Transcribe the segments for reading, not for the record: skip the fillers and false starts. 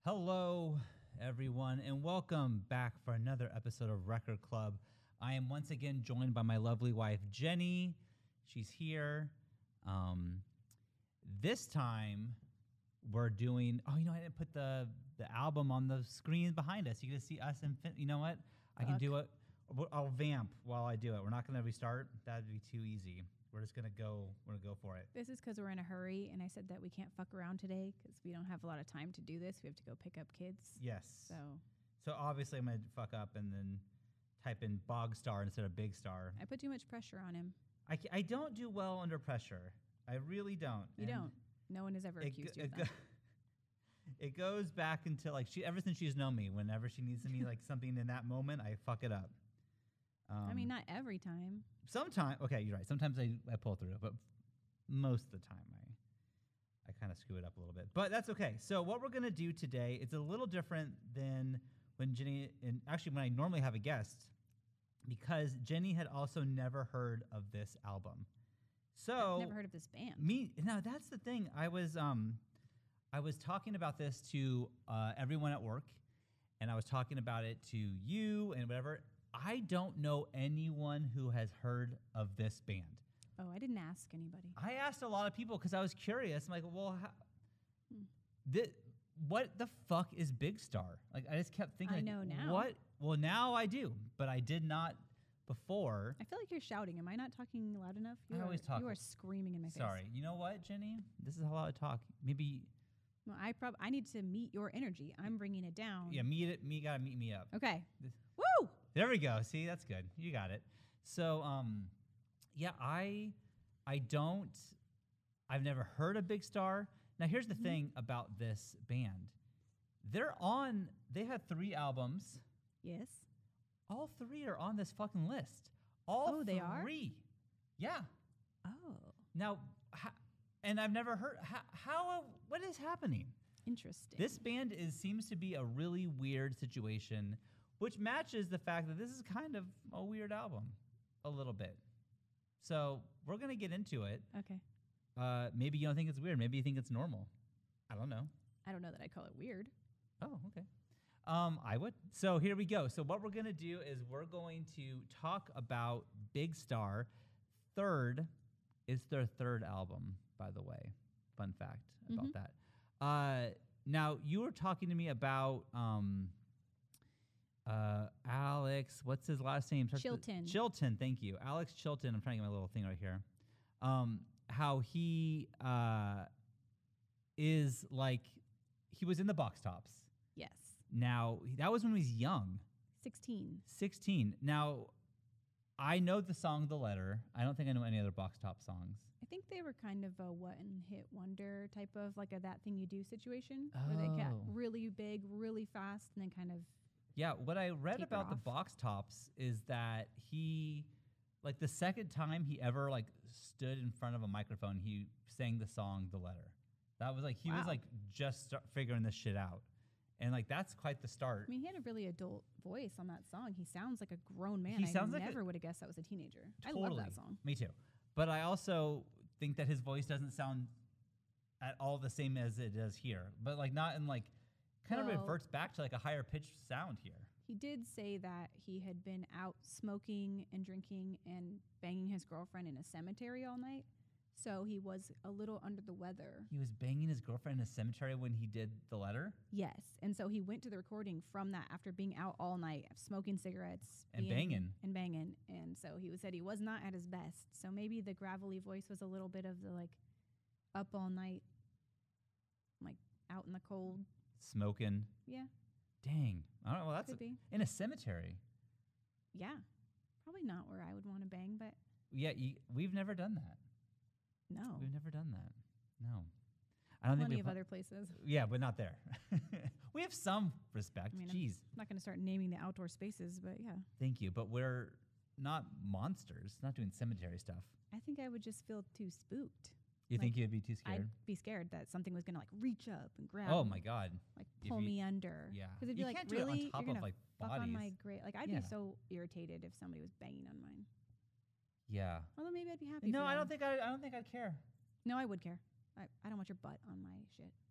Hello, everyone, and welcome back for another episode of Record Club. I am once again joined by my lovely wife, Jenny. She's here. This time, we're doing... I didn't put the album on the screen behind us. You get to see us. And you know what? I can do it. I'll vamp while I do it. We're not going to restart. That'd be too easy. We're just gonna go. We're gonna go for it. This is because we're in a hurry, and I said that we can't fuck around today because we don't have a lot of time to do this. We have to go pick up kids. Yes. So obviously I'm gonna fuck up and then type in Bog Star instead of Big Star. I put too much pressure on him. I don't do well under pressure. I really don't. You don't. No one has ever accused you of that. It goes back until ever since she's known me. Whenever she needs me something in that moment, I fuck it up. I mean, not every time. Sometimes, okay, you're right. Sometimes I pull through, but most of the time I kind of screw it up a little bit. But that's okay. So what we're gonna do today, it's a little different than when Jenny and actually when I normally have a guest, because Jenny had also never heard of this album. So I've never heard of this band. Now that's the thing. I was talking about this to everyone at work, and I was talking about it to you and whatever. I don't know anyone who has heard of this band. Oh, I didn't ask anybody. I asked a lot of people because I was curious. I'm like, well, what the fuck is Big Star? I just kept thinking. I know now. What? Well, now I do, but I did not before. I feel like you're shouting. Am I not talking loud enough? I always talk. You are screaming in my face. Sorry. You know what, Jenny? This is how I talk. Maybe. Well, I need to meet your energy. I'm bringing it down. Yeah, gotta meet me up. Okay. Woo! There we go. See, that's good. You got it. So, yeah, I've never heard of Big Star. Now, here's the thing about this band. They had 3 albums. Yes. All 3 are on this fucking list. All they are? 3. Yeah. Oh. Now, and I've never heard, what is happening? Interesting. This band seems to be a really weird situation, which matches the fact that this is kind of a weird album, a little bit. So we're going to get into it. Okay. Maybe you don't think it's weird. Maybe you think it's normal. I don't know. I don't know that I call it weird. Oh, okay. I would. So here we go. So what we're going to do is we're going to talk about Big Star. It's their 3rd album, by the way. Fun fact about that. Now, you were talking to me about... Alex, what's his last name? Chilton. Chilton, thank you. Alex Chilton. I'm trying to get my little thing right here. How he is he was in the Box Tops. Yes. Now, that was when he was young. 16. 16. Now, I know the song The Letter. I don't think I know any other Box Top songs. I think they were kind of a one-hit wonder type of a That Thing You Do situation where they got really big, really fast, and then kind of... Yeah, what I read Taper about the off. Box Tops is that he, the second time he ever stood in front of a microphone, he sang the song "The Letter." That was he was just figuring this shit out, and that's quite the start. I mean, he had a really adult voice on that song. He sounds like a grown man. He sounds I like never would have guessed that was a teenager. Totally. I love that song. Me too. But I also think that his voice doesn't sound at all the same as it does here. But not in kind of reverts back to a higher pitched sound here. He did say that he had been out smoking and drinking and banging his girlfriend in a cemetery all night. So he was a little under the weather. He was banging his girlfriend in a cemetery when he did The Letter? Yes. And so he went to the recording from that after being out all night, smoking cigarettes. And banging. And so he said he was not at his best. So maybe the gravelly voice was a little bit of the up all night, out in the cold. Smoking. Yeah. Dang. I don't know. Well, Could be. In a cemetery. Yeah. Probably not where I would want to bang, but... Yeah, we've never done that. No. We've never done that. No. I don't Plenty think of other places. Yeah, but not there. We have some respect. Jeez. I'm not going to start naming the outdoor spaces, but yeah. Thank you. But we're not monsters, not doing cemetery stuff. I think I would just feel too spooked. You think you'd be too scared? I'd be scared that something was going to reach up and grab Oh me, my God. pull me under. Yeah. Because it'd be You can't do it on really? top You're of, gonna fuck bodies. on my grave. I'd Yeah. be so irritated if somebody was banging on mine. Yeah. Although maybe I'd be happy. No, for I them. don't think I'd care. No, I would care. I don't want your butt on my shit.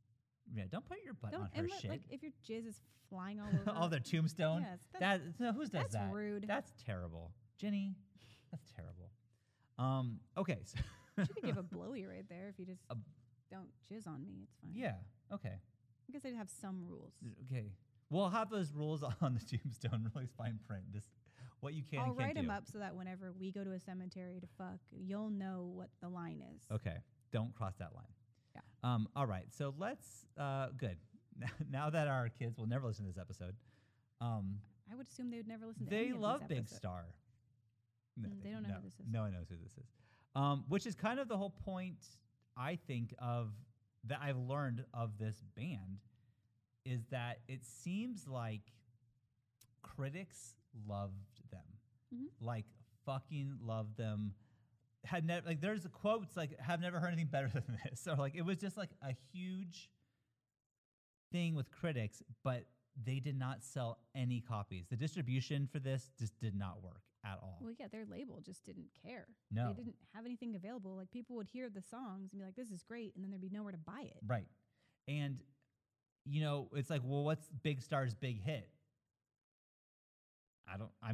Yeah, don't put your butt Don't on her and look, shit. like if your jizz is flying all over. All their tombstone. Yes, No, who does that's that? rude. That's terrible, Jenny. That's terrible. Okay. So You could give a blowy right there if you just A- don't jizz on me. It's fine. yeah. Okay. I guess I'd have some rules. Okay. We'll have those rules on the tombstone, really fine print. Just what you can I'll and can't write do. them up so that whenever we go to a cemetery to fuck, you'll know what the line is. Okay. Don't cross that line. Yeah. All right. So let's. Good. Now that our kids will never listen to this episode, I would assume they would never listen to they any of love these Big episodes. Star. No, They don't know who this is. No one knows who this is. Which is kind of the whole point, I think, of that I've learned of this band is that it seems like critics loved them, Mhm. like fucking loved them. Had never like there's quotes like have never heard anything better than this, or like it was just like a huge thing with critics, but they did not sell any copies. The distribution for this just did not work at all. Well, yeah, their label just didn't care. No. They didn't have anything available. Like people would hear the songs and be like, "This is great," and then there'd be nowhere to buy it. Right. And, it's like, well, what's Big Star's big hit? I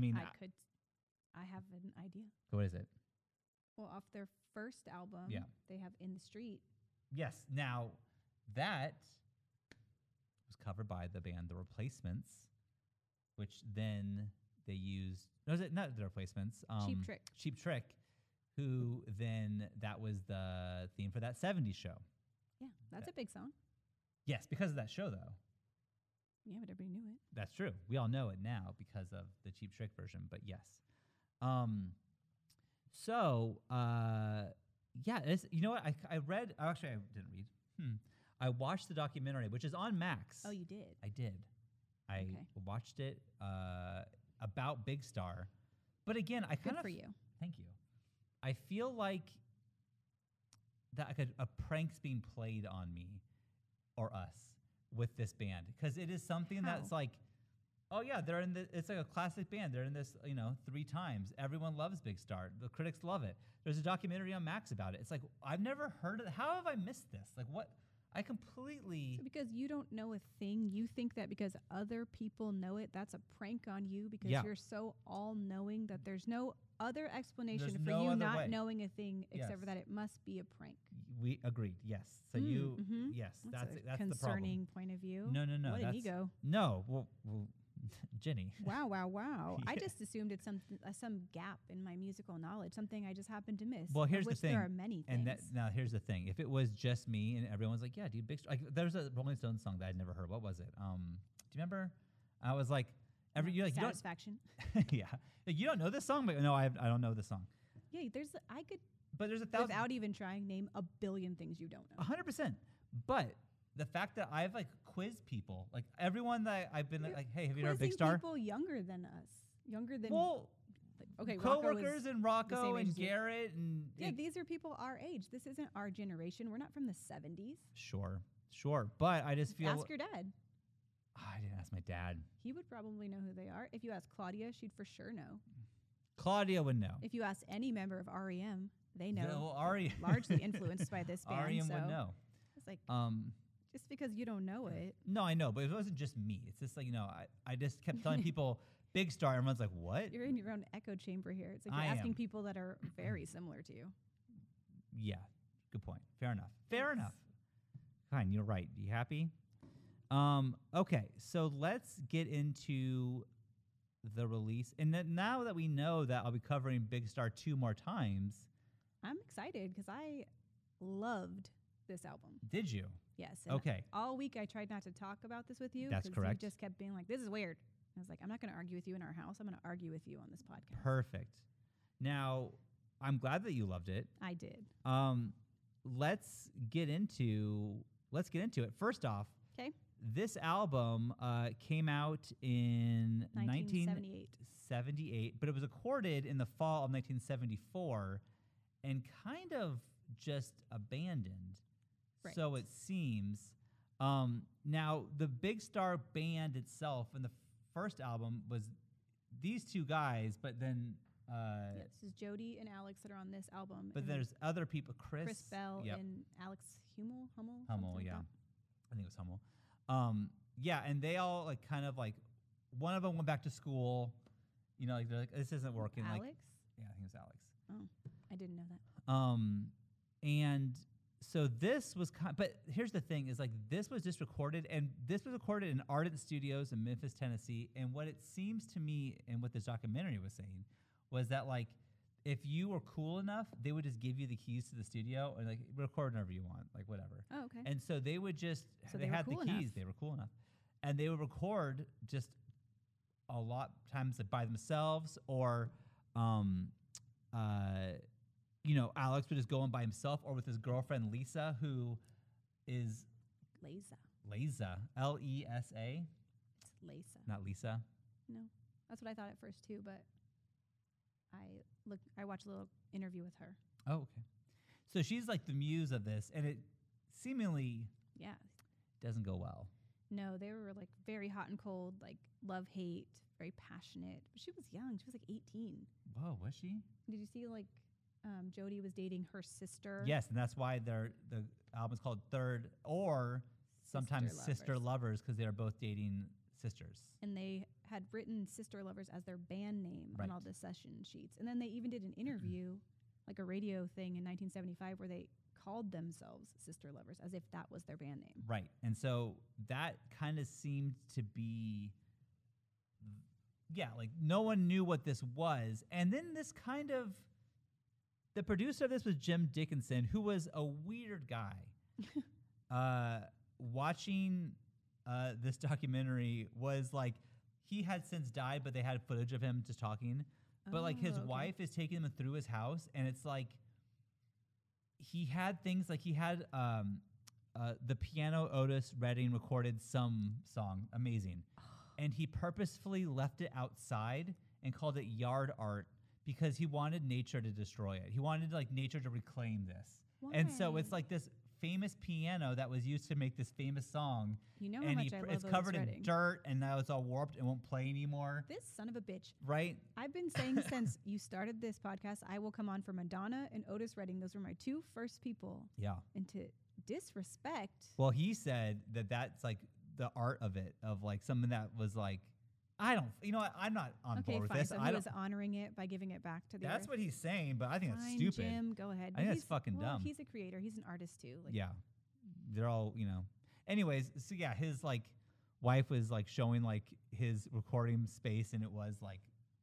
have an idea. what is it? Well, off their first album, Yeah. they have "In the Street." Yes. Now, that was covered by the band The Replacements, which then they used, no, is it not The Replacements? Cheap Trick. Cheap Trick, who then, that was the theme for that 70s show. Yeah, that's a big song. Yes, because of that show, though. Yeah, but everybody knew it. That's true. We all know it now because of the Cheap Trick version, but yes. Yeah, it's, you know what? I read, actually, I didn't read. I watched the documentary, which is on Max. Oh, you did? I did. I Okay. watched it about Big Star. But again, I kind Good of. for you. Thank you. I feel like that a prank's being played on me or us with this band because it is something that's How? like, oh yeah, they're in the. It's like a classic band. They're in this, 3 times. Everyone loves Big Star. The critics love it. There's a documentary on Max about it. It's like I've never heard of it. How have I missed this? Like what? I completely. So because you don't know a thing, you think that because other people know it, that's a prank on you because Yeah. you're so all-knowing that there's no other explanation There's for no you other not way. knowing a thing except for Yes. that it must be a prank. We agreed. Yes. So Mhm. yes, that's a the problem. concerning point of view. No. What an that's, ego. No. Well, Jenny. Wow. I Yeah. just assumed it's some gap in my musical knowledge, something I just happened to miss. Well, of here's the which thing. there are many things. And now here's the thing. If it was just me and everyone's like, yeah, dude, Big Star. Like, there's a Rolling Stones song that I'd never heard. What was it? Do you remember? I was like, you don't. Satisfaction. Yeah. Like, you don't know this song? But no, I don't know this song. Yeah, I could, But there's 1,000. without even trying, name a billion things you don't know. 100%. But the fact that I've like quizzed people, like everyone that I've been You're like, hey, have you heard of Big Quizzing Star? people younger than us, younger than Well, like, okay, Rocco is- coworkers and Rocco same age and as you. Garrett and yeah, these are people our age. This isn't our generation. We're not from the 70s. Sure. But I just feel Ask your dad. I didn't ask my dad. He would probably know who they are. If you ask Claudia, she'd for sure know. Claudia would know. If you ask any member of REM, they know. No, Ari Largely influenced by this band. REM so would know. It's like Um, just because you don't know it. no, I know, but it wasn't just me. It's just like I just kept telling people Big Star. Everyone's like, what? You're in your own echo chamber here. It's like you're I asking am. people that are very similar to you. Yeah, good point. Fair enough. Fair Thanks. enough. Fine, you're right. You happy? Okay, so let's get into the release. And then now that we know that I'll be covering Big Star 2 more times, I'm excited because I loved this album. did you? Yes. And Okay. all week I tried not to talk about this with you. That's 'cause correct. You just kept being like, this is weird. I was like, I'm not going to argue with you in our house. I'm going to argue with you on this podcast. Perfect. Now, I'm glad that you loved it. I did. Let's get into it. First off, 'Kay. this album came out in 1978. 1978, but it was recorded in the fall of 1974 and kind of just abandoned. Right. So it seems. Now, the Big Star band itself in the first album was these 2 guys, but then Yeah, this is Jody and Alex that are on this album. but and there's other people, Chris Bell yep. and Alex Hummel. Hummel, something like yeah. that. I think it was Hummel. Yeah, and they all like kind of like one of them went back to school. You know, like they're like, this isn't working. Alex? Like, yeah, I think it was Alex. Oh, I didn't know that. And so this was but here's the thing is like this was just recorded, and this was recorded in Ardent Studios in Memphis, Tennessee. And what it seems to me and what this documentary was saying was that like if you were cool enough, they would just give you the keys to the studio and like record whenever you want, like whatever. Oh, okay. And so they would just So they they were had cool the keys, enough. they were cool enough. And they would record just a lot times like by themselves or you know, Alex would just go on by himself or with his girlfriend Lisa, who is Lisa. Lesa, Lesa, It's Lisa. not Lisa. No, that's what I thought at first too. But I watched a little interview with her. Oh, okay. So she's like the muse of this, and it seemingly Yeah. doesn't go well. No, they were like very hot and cold, like love hate, very passionate. But she was young. She was like 18. Whoa, was she? Did you see like Jody was dating her sister? Yes, and that's why the album's called Third or sometimes Sister Lovers because they are both dating sisters. And they had written Sister Lovers as their band name Right. on all the session sheets. And then they even did an interview, like a radio thing in 1975, where they called themselves Sister Lovers as if that was their band name. Right. And so that kind of seemed to be, yeah, like no one knew what this was. And then this kind of, the producer of this was Jim Dickinson, who was a weird guy. Watching this documentary was like, he had since died, but they had footage of him just talking. But like his Oh, okay. wife is taking him through his house, and it's like, he had things like he had the piano Otis Redding recorded some song, amazing. And he purposefully left it outside and called it yard art because he wanted nature to destroy it. He wanted like nature to reclaim this. And so it's Why? like this famous piano that was used to make this famous song. You know how And much I love it's Otis covered in Redding. dirt, and now it's all warped and won't play anymore. This son of a bitch. Right? I've been saying since you started this podcast, I will come on for Madonna and Otis Redding. Those were my two first people. Yeah. And to disrespect. Well, he said that that's like the art of it, of like something that was like, I don't, you know what? I'm not on Okay, board with fine. this. So I he don't. was honoring it by giving it back to the That's earth. what he's saying, but I think that's Fine, stupid. Jim, go ahead. I think that's He's- fucking well, dumb. He's a creator. He's an artist too. Like, Yeah, they're all, you know. Anyways, so yeah, his like wife was like showing like his recording space, and it was like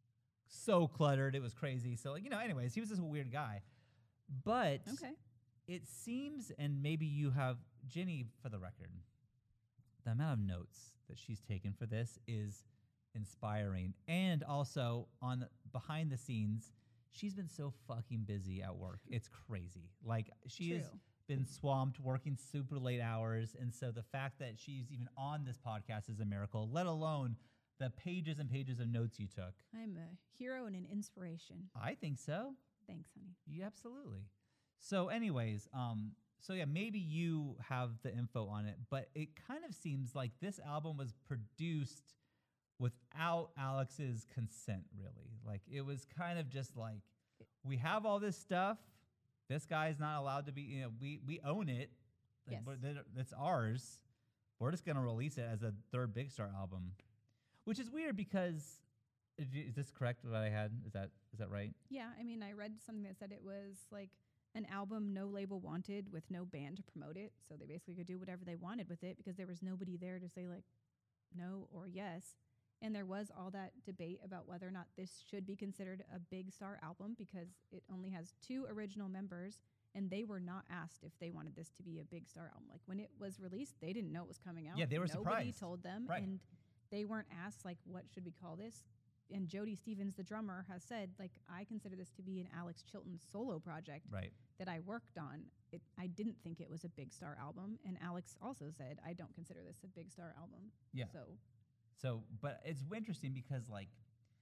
so cluttered, it was crazy. So like, you know, anyways, he was just a weird guy. But Okay. it seems, and maybe you have Jenny for the record, the amount of notes that she's taken for this is inspiring. And also on behind the scenes, she's been so fucking busy at work. It's crazy. Like she has True. been swamped working super late hours. And so the fact that she's even on this podcast is a miracle, let alone the pages and pages of notes you took. I'm a hero and an inspiration. I think so. Thanks, honey. Yeah, absolutely. So anyways, so yeah, maybe you have the info on it, but it kind of seems like this album was produced without Alex's consent, really. Like it was kind of just like, we have all this stuff. This guy's not allowed to be, you know, we own it. Like, Yes. it's ours. We're just going to release it as a third Big Star album, which is weird because, is this correct what I had? Is that right? Yeah, I mean, I read something that said it was like an album no label wanted with no band to promote it. So they basically could do whatever they wanted with it because there was nobody there to say like no or yes. And there was all that debate about whether or not this should be considered a Big Star album because it only has 2 original members and they were not asked if they wanted this to be a Big Star album. Like when it was released, they didn't know it was coming out. Yeah, they were Nobody surprised. told them Right. and they weren't asked like what should we call this? And Jody Stevens, the drummer, has said, like, I consider this to be an Alex Chilton solo project Right. that I worked on. I didn't think it was a Big Star album. And Alex also said, I don't consider this a Big Star album. Yeah. So, But it's interesting because, like,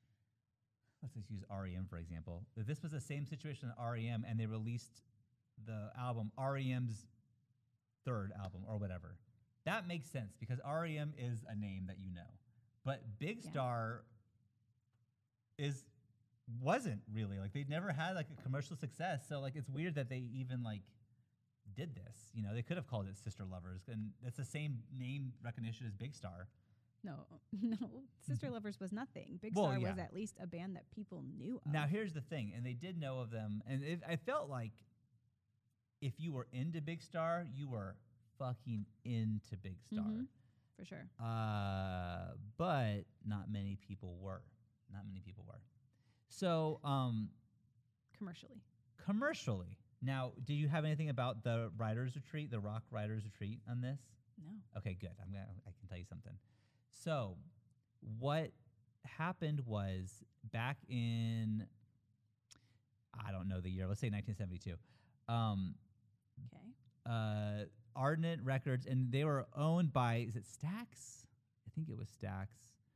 let's just use REM, for example. This was the same situation as REM, and they released the album, REM's third album or whatever. That makes sense because REM is a name that you know. But Big Yeah. Star wasn't really. Like, they never had, like, a commercial success. So, like, it's weird that they even, like, did this. You know, they could have called it Sister Lovers, and that's the same name recognition as Big Star. No, no. Sister Lovers was nothing. Big Well, Star was yeah. at least a band that people knew of. Now, here's the thing, and they did know of them, and I felt like if you were into Big Star, you were fucking into Big Star. For sure. But not many people were. Not many people were. So, Commercially. commercially, now, do you have anything about the Writers Retreat, the Rock Writers Retreat on this? No. Okay, good. I can tell you something. So, what happened was back in, I don't know the year. Let's say 1972. Okay. Ardent Records, and they were owned by, is it Stax? I think it was Stax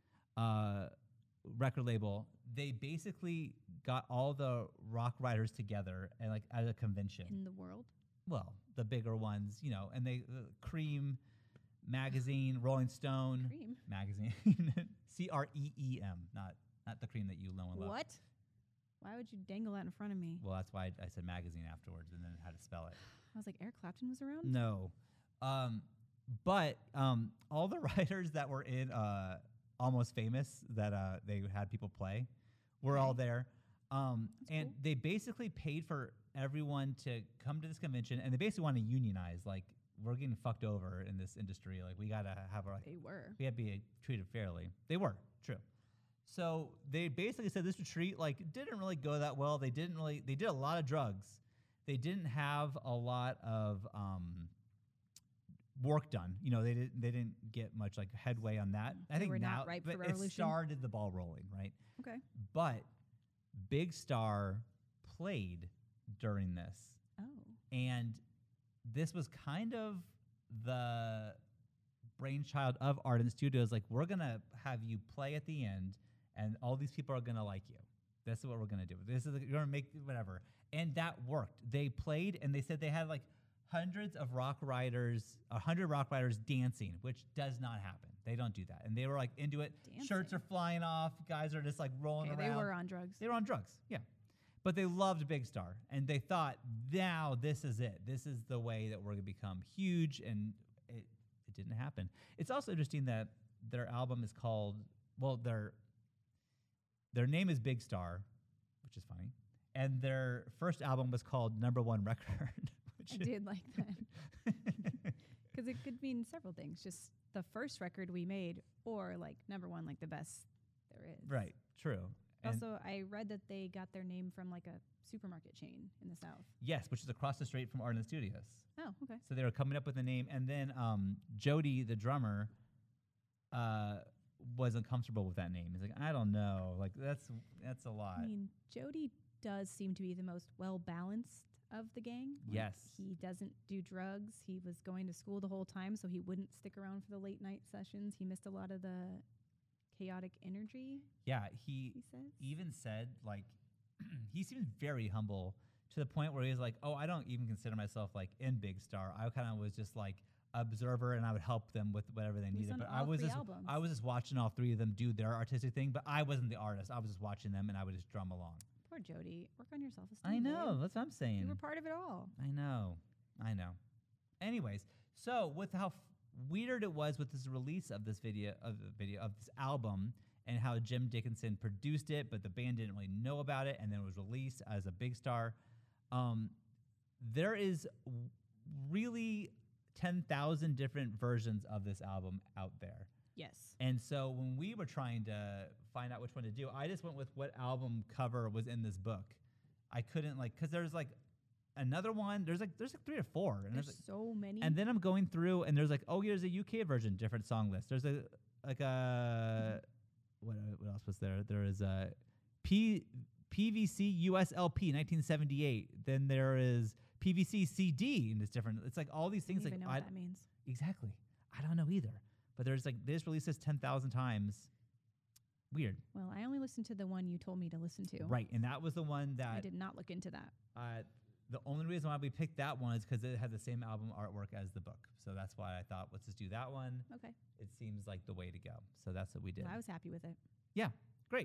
record label. They basically got all the rock writers together and like at a convention. In the world. Well, the bigger ones, you know, and they Cream magazine, Rolling Stone Cream. magazine, CREEM, not the cream that you know and love. What? Why would you dangle that in front of me? Well, that's why I said magazine afterwards, and then how to spell it. I was like, Eric Clapton was around? No, but all the writers that were in Almost Famous that they had people play were all there, and cool. they basically paid for everyone to come to this convention, and they basically want to unionize. Like, we're getting fucked over in this industry. Like, we gotta have our. They were. We had to be treated fairly. They were true. So they basically said this retreat like didn't really go that well. They did a lot of drugs. They didn't have a lot of work done. You know, they didn't get much like headway on that. I They think were now, not ripe for but it revolution. started the ball rolling, right? Okay. But Big Star played during this, Oh. and this was kind of the brainchild of Ardent Studios. Like, we're gonna have you play at the end, and all these people are gonna like you. This is what we're gonna do. This is you're gonna make whatever, and that worked. They played, and they said they had like hundreds of rock writers, 100 rock writers dancing, which does not happen. They don't do that, and they were like into it. Shirts Dancing. are flying off. Guys are just like rolling Okay, around. they were on drugs. They were on drugs, yeah. But they loved Big Star, and they thought, now this is it. This is the way that we're going to become huge, and it didn't happen. It's also interesting that their album is called, well, their name is Big Star, which is funny, and their first album was called Number One Record. I did like that. Because it could mean several things. Just the first record we made, or like number one, like the best there is. Right, true. And Also, I read that they got their name from like a supermarket chain in the South. yes, which is across the street from Ardent Studios. Oh, okay. So they were coming up with a name, and then Jody, the drummer, was uncomfortable with that name. He's like, I don't know, like that's a lot. I mean, Jody does seem to be the most well balanced of the gang. Like, Yes. he doesn't do drugs. He was going to school the whole time, so he wouldn't stick around for the late night sessions. He missed a lot of the chaotic energy, Yeah, he he says. even said like he seemed very humble to the point where he was like, oh, I don't even consider myself like in Big Star. I kind of was just like observer, and I would help them with whatever they He was needed. on But all three albums. I was just watching all three of them do their artistic thing, but I wasn't the artist. I was just watching them, and I would just drum along. Poor Jody. Work on your self-esteem. I know, babe. that's what I'm saying. You were part of it all. I know. Anyways, so with how weird it was with this release of this of this album, and how Jim Dickinson produced it, but the band didn't really know about it, and then it was released as a Big Star. There is really 10,000 different versions of this album out there. Yes. And so when we were trying to find out which one to do, I just went with what album cover was in this book. I couldn't because there's like another one. There's like 3 or 4. And There's like, so many. and then I'm going through, and there's like, oh, here's a UK version, different song list. There's a what else was there? There is a PVC USLP 1978. Then there is PVC CD, and it's different. It's like all these I things. don't Like even know what that means. exactly, I don't know either. But there's like this releases 10,000 times. Weird, Well, I only listened to the one you told me to listen to. right? And that was the one that I did not look into that. the only reason why we picked that one is because it had the same album artwork as the book. So that's why I thought, let's just do that one. Okay. It seems like the way to go. So that's what we did. Well, I was happy with it. Yeah, great.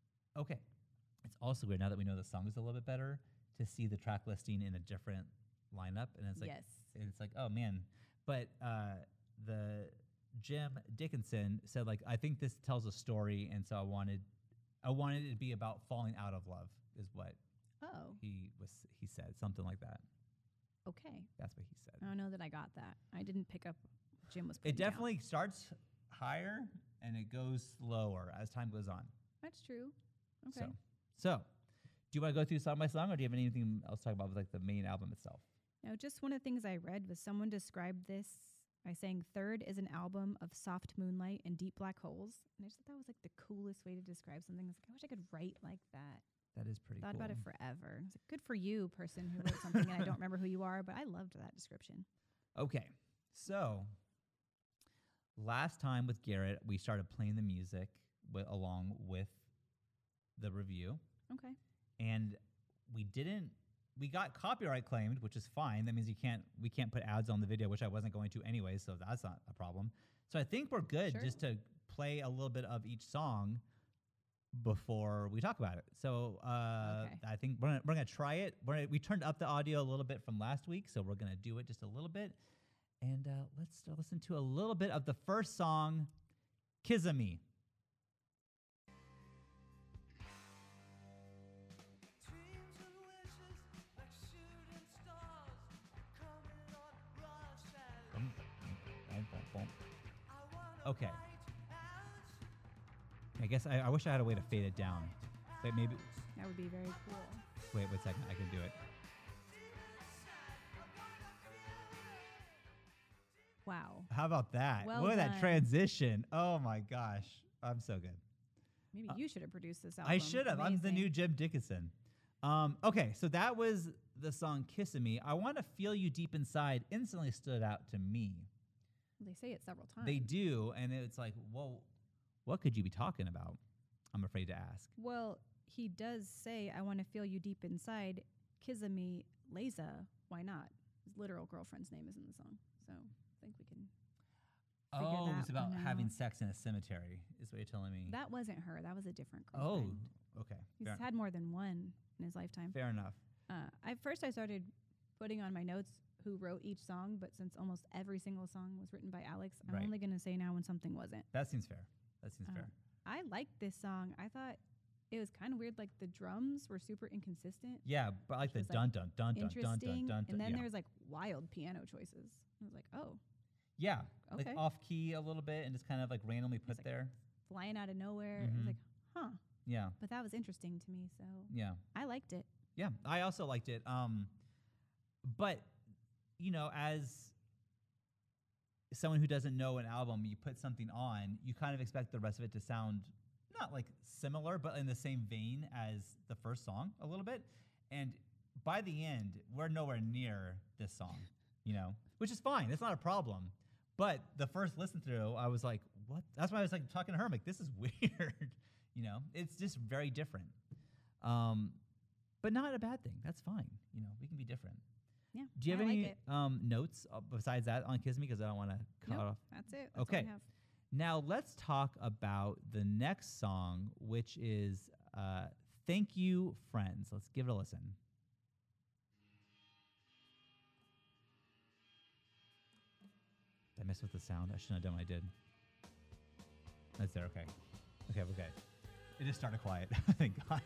Okay. It's also weird now that we know the songs a little bit better to see the track listing in a different lineup, and it's like, yes. and it's like, oh man. But the Jim Dickinson said, like, I think this tells a story, and so I wanted it to be about falling out of love, is what Oh, he said, something like that. okay. That's what he said. I don't know that I got that. I didn't pick up what Jim was It putting down. definitely starts higher and it goes slower as time goes on. That's true. Okay. So do you want to go through song by song, or do you have anything else to talk about with like the main album itself? Now, just one of the things I read was someone described this by saying Third is an album of soft moonlight and deep black holes. And I just thought that was like the coolest way to describe something. I was like, I wish I could write like that. That is pretty Thought cool. about it forever. I was like, good for you, person who wrote something and I don't remember who you are, but I loved that description. Okay, so last time with Garrett, we started playing the music along with the review, Okay. and we got copyright claimed, which is fine. That means we can't put ads on the video, which I wasn't going to anyway, so that's not a problem. So I think we're good Sure. just to play a little bit of each song before we talk about it. So Okay. I think we're gonna try it. We turned up the audio a little bit from last week, so we're gonna do it just a little bit. And let's listen to a little bit of the first song, Kissimmee. Okay. I guess I wish I had a way to fade it down. Wait, maybe. That would be very cool. Wait a second. I can do it. Wow. How about that? Well Look at that done. transition. Oh my gosh. I'm so good. Maybe you should have produced this album. I should have. I'm the Amazing. new Jim Dickinson. Okay, so that was the song Kissing Me. I Want to Feel You Deep Inside instantly stood out to me. They say it several times. They do, and it's like, whoa, what could you be talking about? I'm afraid to ask. Well, he does say, I want to feel you deep inside. Kissimmee Leza. Why not? His literal girlfriend's name is in the song. So I think we can figure Oh, it's that about one having out. sex in a cemetery, is what you're telling me. That wasn't her. That was a different Oh, girlfriend. okay. He's Fair, had more than one in his lifetime. fair enough. I started putting on my notes who wrote each song, but since almost every single song was written by Alex, I'm Right. only going to say now when something wasn't. That seems fair. That seems fair. I liked this song. I thought it was kind of weird. Like the drums were super inconsistent. Yeah, but like the was, like, dun dun dun dun dun Interesting. dun dun. And then yeah. there's like wild piano choices. I was like, oh, Yeah, Okay. like off key a little bit and just kind of like randomly put like- there. flying out of nowhere. I Mhm. was like, huh. Yeah, But that was interesting to me. So yeah, I liked it. yeah. I also liked it. But you know, as someone who doesn't know an album, you put something on, you kind of expect the rest of it to sound not like similar, but in the same vein as the first song a little bit. And by the end, we're nowhere near this song, you know, which is fine. It's not a problem. But the first listen through, I was like, what? That's why I was like talking to her. I'm like, this is weird. You know, it's just very different. But not a bad thing. That's fine. You know, we can be different. Yeah. Do you have I like any it. notes besides that on Kiss Me? Because I don't want to cut Nope, off. That's it. That's all Okay. I have. Now let's talk about the next song, which is Thank You, Friends. Let's give it a listen. Did I mess with the sound? I shouldn't have done what I did. That's there. Okay. Okay, we're good. It just started quiet. Thank God.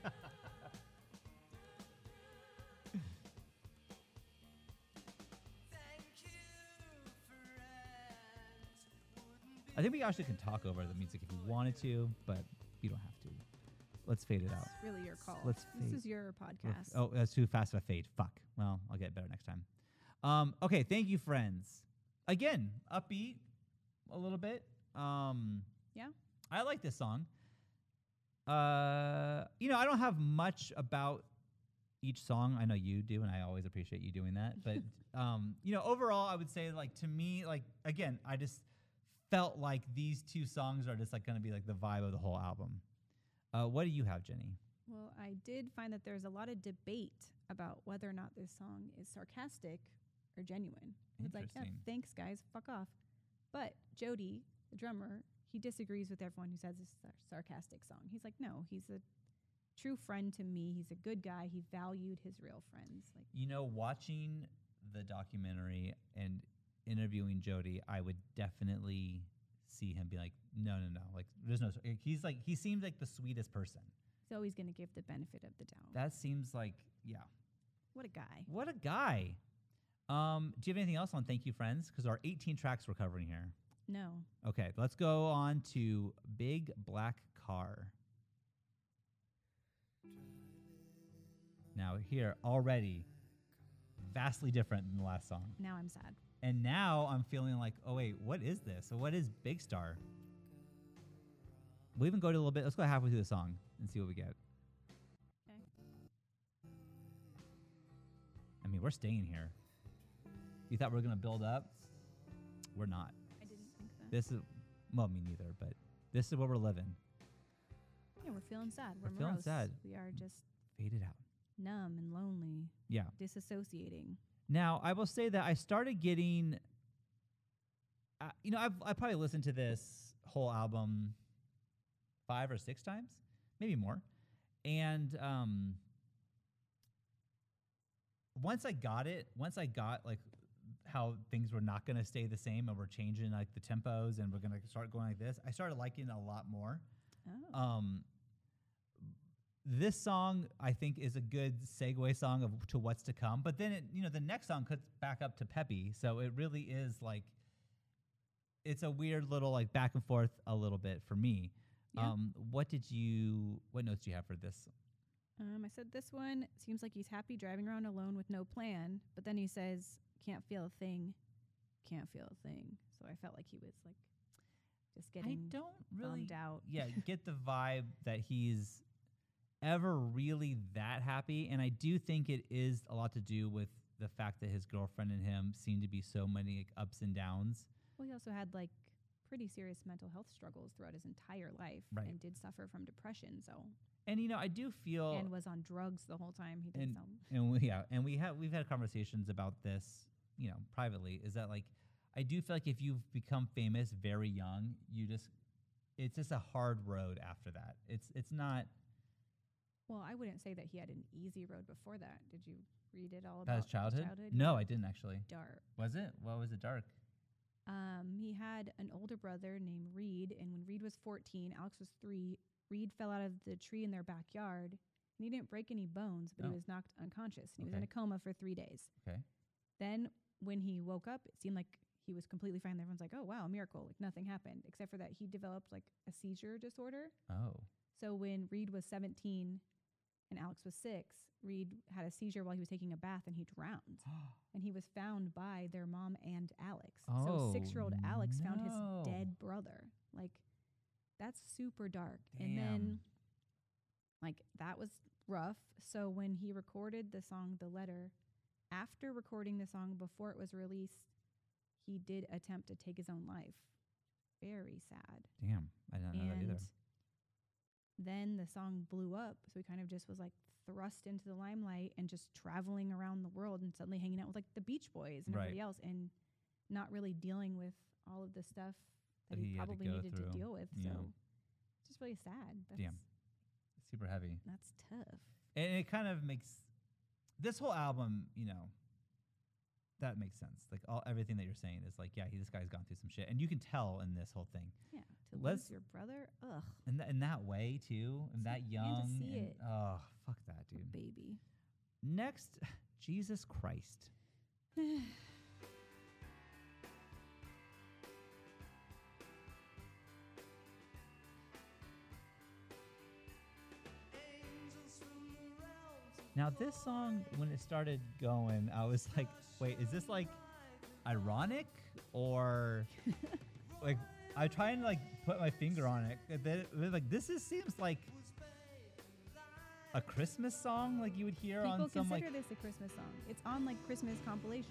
I think we actually can talk over the music if you wanted to, but you don't have to. Let's fade it out. It's really your call. Let's This fade- is your podcast. Oh, that's too fast of a fade. Fuck. Well, I'll get better next time. Okay, thank you, friends. Again, upbeat a little bit. Yeah. I like this song. You know, I don't have much about each song. I know you do, and I always appreciate you doing that. But you know, overall, I would say, like, to me, like, again, I just felt like these two songs are just like going to be like the vibe of the whole album. What do you have, Jenny? Well, I did find that there's a lot of debate about whether or not this song is sarcastic or genuine. It's like, yeah, Interesting. thanks, guys, fuck off. But Jody, the drummer, he disagrees with everyone who says this is a sarcastic song. He's like, no, he's a true friend to me. He's a good guy. He valued his real friends. Like, You know, watching the documentary and interviewing Jody, I would definitely see him be like, no, no, no. Like, there's no. He's like, he seems like the sweetest person. he's always going to give the benefit of the doubt. That seems like, yeah. What a guy. What a guy. Do you have anything else on Thank You Friends? Because our 18 tracks we're covering here. No. Okay, let's go on to Big Black Car. Now here, already vastly different than the last song. Now I'm sad. And now I'm feeling like, oh wait, what is this? So what is Big Star? We'll even go to a little bit. Let's go halfway through the song and see what we get. Okay. I mean, we're staying here. You thought we were gonna build up? We're not. I didn't think that. This is, well, me neither, but this is where we're living. Yeah, we're feeling sad. We're feeling morose. sad. We are just Faded out. numb and lonely, Yeah. disassociating. Now, I will say that I started getting, I probably listened to this whole album 5 or 6 times, maybe more. And once I got like how things were not going to stay the same and we're changing like the tempos and we're going to start going like this, I started liking it a lot more. Oh. This song, I think, is a good segue song to what's to come. But then, the next song cuts back up to Peppy. So it really is like, it's a weird little like back and forth a little bit for me. Yeah. What notes do you have for this? I said this one seems like he's happy driving around alone with no plan, but then he says, can't feel a thing, can't feel a thing. So I felt like he was like just getting I don't really bummed out. Yeah, get the vibe that he's ever really that happy. And I do think it is a lot to do with the fact that his girlfriend and him seem to be so many like, ups and downs. Well, he also had like pretty serious mental health struggles throughout his entire life Right. and did suffer from depression. So And I do feel and was on drugs the whole time. He did and some. we've had conversations about this, privately, is that like I do feel like if you've become famous very young, it's just a hard road after that. It's not Well, I wouldn't say that he had an easy road before that. Did you read it all about about his childhood. childhood? No, I didn't actually. Dark. Was it? What was it dark? He had an older brother named Reed, and when Reed was 14, Alex was 3. Reed fell out of the tree in their backyard, and he didn't break any bones, but Oh. he was knocked unconscious. And he was in Okay. a coma for 3 days. Okay. Then when he woke up, it seemed like he was completely fine. Everyone's like, "Oh wow, a miracle!" Like nothing happened, except for that he developed like a seizure disorder. Oh. So when Reed was 17 and Alex was 6, Reed had a seizure while he was taking a bath and he drowned. And he was found by their mom and Alex. Oh, So 6-year-old Alex found his no. dead brother. Like, that's super dark. Damn. And then, like, that was rough. So when he recorded the song The Letter, after recording the song before it was released, he did attempt to take his own life. Very sad. Damn. I didn't know that either. And then the song blew up. So he kind of just was like thrust into the limelight and just traveling around the world and suddenly hanging out with like the Beach Boys and Right. everybody else and not really dealing with all of the stuff that he he had to probably go needed through. to deal with. Yeah. So it's just really sad. That's, Damn. Super heavy. That's tough. And it kind of makes this whole album, that makes sense. Like everything that you're saying is like, yeah, this guy's gone through some shit, and you can tell in this whole thing. Yeah. To Let's- lose your brother, ugh, In that way too, and that and to young. see and- it. Oh, fuck that, poor dude. baby. Next, Jesus Christ. Now this song, when it started going, I was like, wait, is this like ironic or like I try and like put my finger on it. And then like seems like a Christmas song like you would hear People on some consider like this a Christmas song. It's on like Christmas compilations.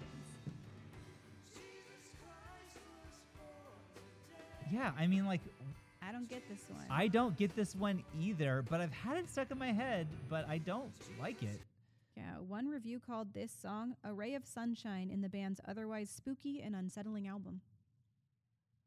yeah, I mean like I don't get this one. I don't get this one either, but I've had it stuck in my head, but I don't like it. Yeah, one review called this song a ray of sunshine in the band's otherwise spooky and unsettling album. Yeah,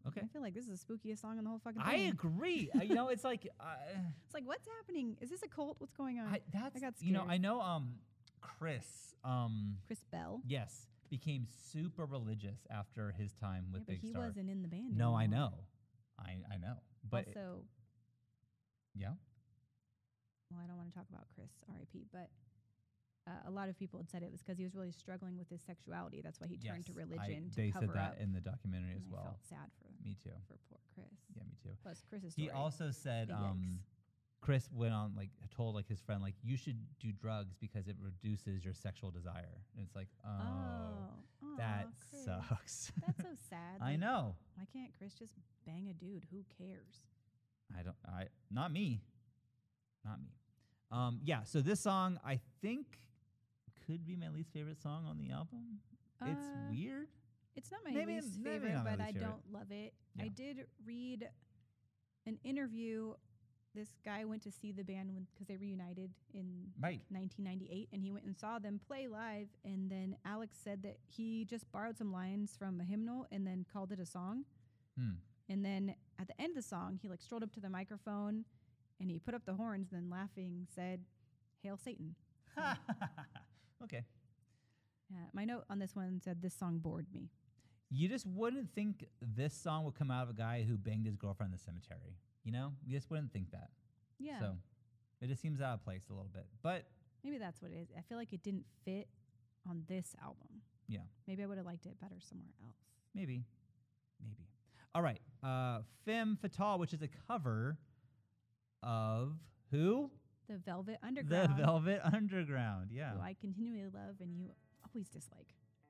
Okay. I feel like this is the spookiest song in the whole fucking I thing. agree. You know, it's like It's like, what's happening? Is this a cult? What's going on? that's got you know, scared. I know Chris Chris Bell. yes, became super religious after his time with Yeah, but Big he Star. wasn't in the band. No, I anymore. know. I know. But Also, yeah. well, I don't want to talk about Chris, R.I.P., but a lot of people had said it was because he was really struggling with his sexuality. That's why he turned to Yes, religion to they cover said that up. in the documentary as And I well. felt sad Me too. for poor Chris. Yeah, me too. Plus, Chris's He story. also said Big yikes. Chris went on like told like his friend like you should do drugs because it reduces your sexual desire. And it's like, Aw, that Chris. sucks. That's so sad. I Like, know. Why can't Chris just bang a dude? Who cares? Not me. Not me. Yeah, so this song I think could be my least favorite song on the album. It's Uh, weird. It's not my Maybe least maybe favorite, not my but least I favorite. don't love it. Yeah. I did read an interview. This guy went to see the band because they reunited in Right. 1998, and he went and saw them play live. And then Alex said that he just borrowed some lines from a hymnal and then called it a song. Hmm. And then at the end of the song, he like strolled up to the microphone and he put up the horns, and then laughing said, "Hail Satan." Okay. My note on this one said, "This song bored me." You just wouldn't think this song would come out of a guy who banged his girlfriend in the cemetery. You know? You just wouldn't think that. Yeah. So it just seems out of place a little bit. But Maybe that's what it is. I feel like it didn't fit on this album. yeah, Maybe I would have liked it better somewhere else. maybe. All right. Femme Fatale, which is a cover of who? The Velvet Underground, The Velvet Underground. Yeah. who I continually love and you always dislike.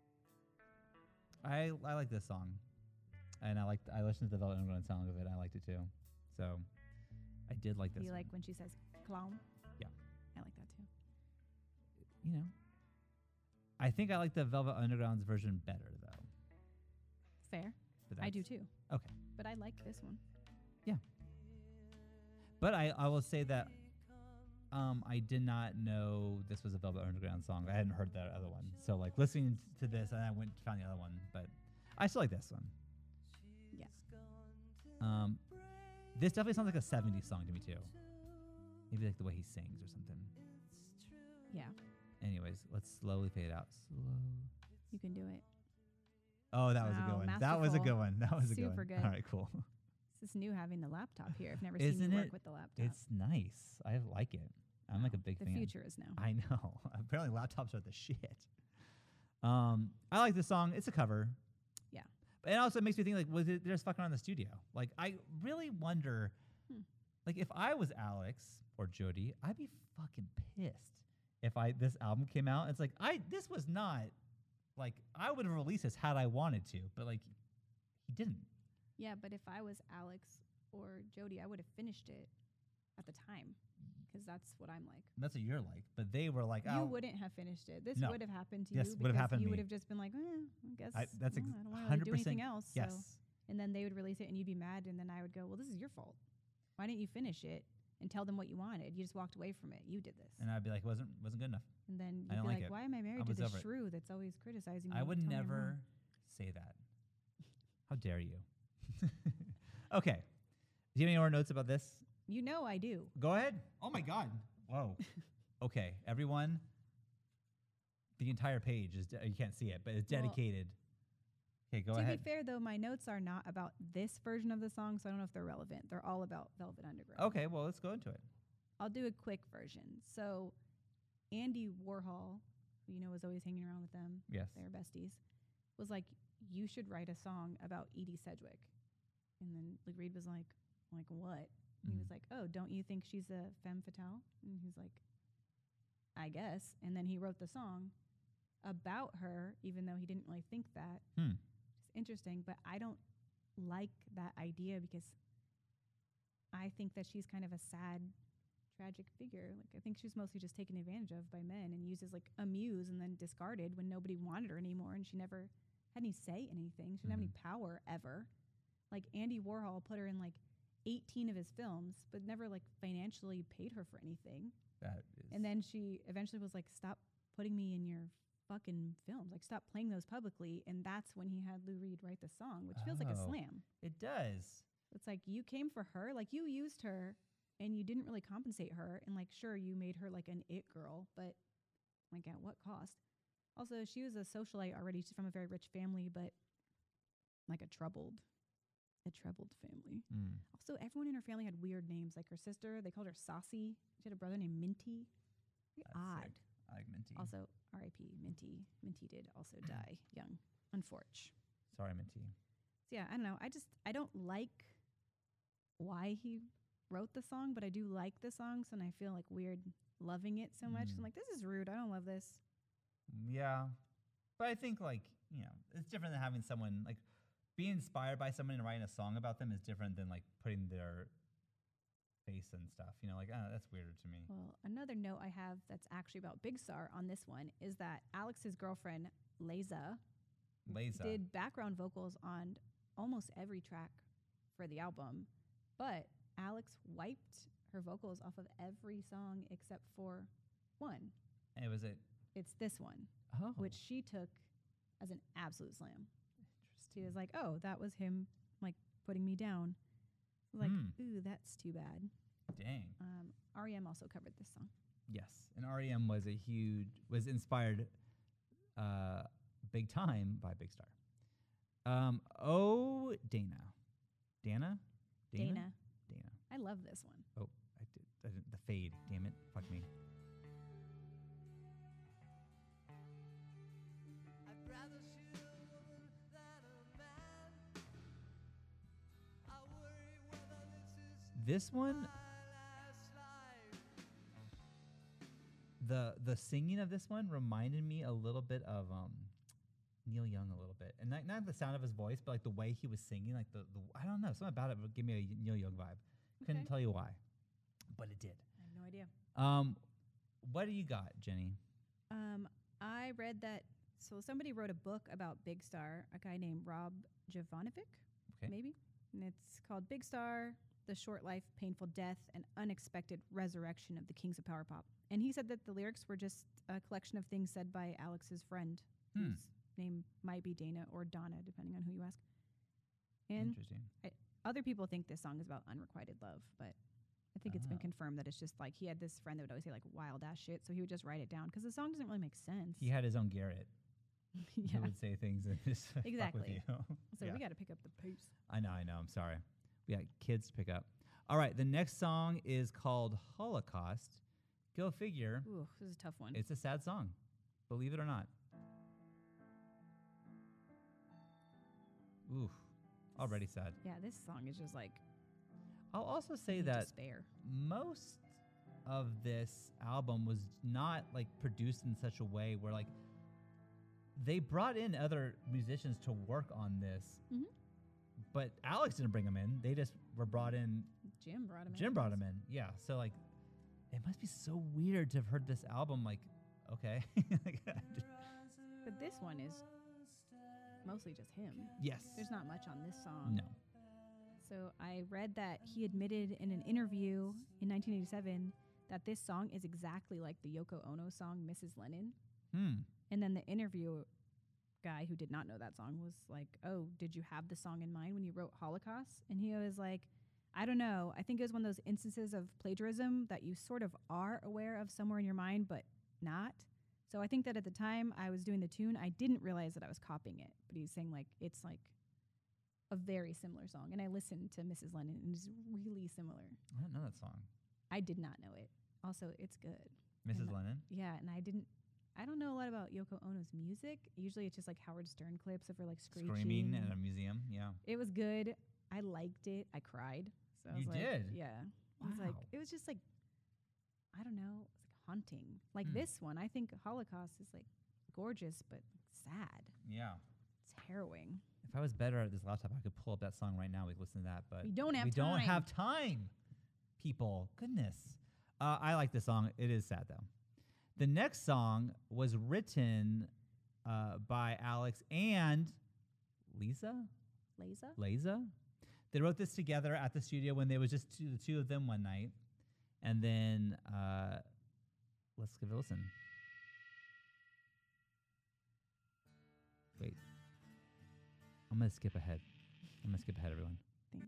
I like this song. And I listened to the Velvet Underground song of it. I liked it too. So I did like Do this you one. like when she says clown? Yeah. I like that too. You know. I think I like the Velvet Underground's version better though. Fair. But I do that's- too. Okay. But I like this one. But I will say that I did not know this was a Velvet Underground song. I hadn't heard that other one. So like listening to this, and I went and found the other one, but I still like this one. Yeah. This definitely sounds like a 70s song to me too. Maybe like the way he sings or something. Yeah. Anyways, let's slowly fade out. Slow. You can do it. Oh, that was a Wow, good one. That was a masterful. good one. That was a good Super one. good. All right, cool. This is new having the laptop here. I've never Isn't seen you work it? with the laptop. It's nice. I like it. I'm like a big the fan. future is now. I know. Apparently, laptops are the shit. I like this song. It's a cover. Yeah. And also, it makes me think like, was it they're just fucking around in the studio? Like, I really wonder, like, if I was Alex or Jody, I'd be fucking pissed if this album came out. It's like this was not like I would have released this had I wanted to, but like he didn't. Yeah, but if I was Alex or Jody, I would have finished it at the time because that's what I'm like. That's what you're like. But they were like, You oh, wouldn't have finished it. This No. would have happened to Yes, you would have because happened to you would me. have just been like, I guess that's I don't want to 100%. really do anything else. Yes. So. And then they would release it and you'd be mad. And then I would go, well, this is your fault. Why didn't you finish it and tell them what you wanted? You just walked away from it. You did this. And I'd be like, wasn't good enough. And then I you'd don't be like like, it. why am I married to was this over it. shrew that's always criticizing me? I would and telling me I'm never wrong?" say that. How dare you? Okay. Do you have any more notes about this? You know I do. Go ahead. Oh my God. Whoa. Okay, everyone. The entire page is you can't see it, but it's Well, dedicated. Okay, go to ahead. be fair, though, my notes are not about this version of the song, so I don't know if they're relevant. They're all about Velvet Underground. Okay, well let's go into it. I'll do a quick version. So Andy Warhol, who you know was always hanging around with them, Yes. they were besties, was like, you should write a song about Edie Sedgwick. And then Lou Reed was like what? And he was like, oh, don't you think she's a femme fatale? And he's like, I guess. And then he wrote the song about her, even though he didn't really think that. It's interesting, but I don't like that idea because I think that she's kind of a sad, tragic figure. Like I think she's mostly just taken advantage of by men and used as like a muse and then discarded when nobody wanted her anymore and she never had any say in anything. She didn't have any power ever. Like Andy Warhol put her in like 18 of his films, but never like financially paid her for anything. That is. And then she eventually was like, stop putting me in your fucking films. Like, stop playing those publicly. And that's when he had Lou Reed write the song, which feels like a Oh. slam. It does. It's like you came for her, like you used her and you didn't really compensate her. And like, sure, you made her like an it girl, but like at what cost? Also, she was a socialite already. She's from a very rich family, but like a troubled family. Mm. Also, everyone in her family had weird names. Like her sister, they called her Saucy. She had a brother named Minty. Very That's odd. sick. I like Minty. Also, R.I.P. Minty. Minty did also die young, unfortunately. Sorry, Minty. So yeah, I don't know. I don't like why he wrote the song, but I do like the songs, and I feel like weird loving it so much. 'Cause I'm like, this is rude. I don't love this. Yeah. But I think, like, it's different than having someone, like, being inspired by someone and writing a song about them is different than, like, putting their face and stuff. Like, that's weirder to me. Well, another note I have that's actually about Big Star on this one is that Alex's girlfriend, Leza, Laza. did background vocals on almost every track for the album, but Alex wiped her vocals off of every song except for one. And was it? It's this one, Oh. which she took as an absolute slam. She was like, oh, that was him, like, putting me down. Like, ooh, that's too bad. Dang. R.E.M. also covered this song. Yes. And REM was was inspired big time by Big Star. Oh, Dana. Dana? Dana. Dana. I love this one. Oh, I did the fade. Damn it. Fuck me. I'd rather shoot a woman than a man. I worry whether this is This one, my last life. the singing of this one reminded me a little bit of Neil Young a little bit, and not the sound of his voice, but like the way he was singing, like the I don't know, something about it gave me a Neil Young vibe. Couldn't Okay. tell you why, but it did. I have no idea. What do you got, Jenny? I read that, so somebody wrote a book about Big Star, a guy named Rob Jovanovic, Okay. maybe, and it's called Big Star: The Short Life, Painful Death, and Unexpected Resurrection of the Kings of Power Pop. And he said that the lyrics were just a collection of things said by Alex's friend, whose name might be Dana or Donna, depending on who you ask. And Interesting. other people think this song is about unrequited love, but I think it's been Oh. confirmed that it's just like he had this friend that would always say like wild ass shit, so he would just write it down because the song doesn't really make sense. He had his own Garrett. Yeah. Who would say things and just fuck with Exactly. you. So Yeah. we got to pick up the pace. I know. I'm sorry. We got kids to pick up. All right. The next song is called Holocaust. Go figure. Ooh, this is a tough one. It's a sad song. Believe it or not. Oof. Already sad. Yeah, this song is just like I'll also say need that despair. most of this album was not like produced in such a way where like they brought in other musicians to work on this, Mhm. but Alex didn't bring them in. They just were brought in. Jim brought him in. Jim brought them in. Yeah. So like, it must be so weird to have heard this album. Like, okay. Like, But this one is mostly just him. yes. There's not much on this song. No. So I read that he admitted in an interview in 1987 that this song is exactly like the Yoko Ono song Mrs. Lennon. And then the interview guy who did not know that song was like, oh, did you have the song in mind when you wrote Holocaust? And he was like, I don't know. I think it was one of those instances of plagiarism that you sort of are aware of somewhere in your mind, but not. So I think that at the time I was doing the tune, I didn't realize that I was copying it. But he's saying like, it's like a very similar song. And I listened to Mrs. Lennon and it's really similar. I don't know that song. I did not know it. Also, it's good. Mrs. And Lennon. Yeah, and I don't know a lot about Yoko Ono's music. Usually it's just like Howard Stern clips of her like Screaming at a museum. Yeah. It was good. I liked it. I cried. So I You was like, did? Yeah. It was like Wow. it was just like I don't know, it's like haunting. Like Hmm. this one, I think Holocaust is like gorgeous but sad. Yeah. It's harrowing. If I was better at this laptop, I could pull up that song right now. We'd listen to that, but We don't have we don't time. have time. People, goodness. I like this song. It is sad though. The next song was written by Alex and Lisa. Leza? Leza. They wrote this together at the studio when there was just the two of them one night, and then let's give it a listen. I'm gonna skip ahead. Everyone. Thanks.